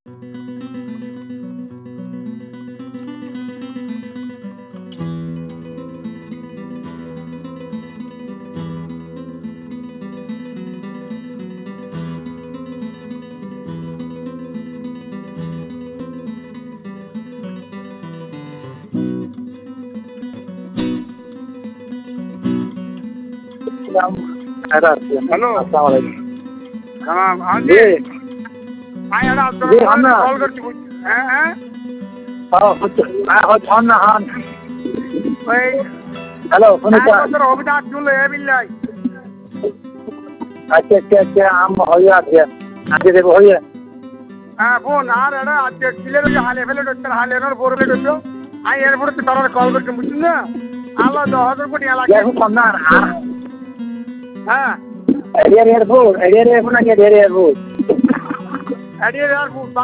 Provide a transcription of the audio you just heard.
Hello हाँ हाँ जी हाँ यार आप कॉल करती हैं हैं হ্যালো শুনেছেন? তোর অভিধান চলে বিল্লাই আচ্ছা আচ্ছা আচ্ছা আম হয়ে আছে আজকে দেবো হয়ে হ্যাঁ ফোন আর এটা আজকে কিলের ওই হালে ফেলে ডক্টর হালে এনার বড় ফেলে ডক্টর আমি এরপরে তো তারা কল করতে বুঝছেন না আল্লাহ 10,000 কোটি এলাকা এখন না হ্যাঁ এরিয়ার এয়ারপোর্ট নাকি এরিয়ার এয়ারপোর্ট এরিয়ার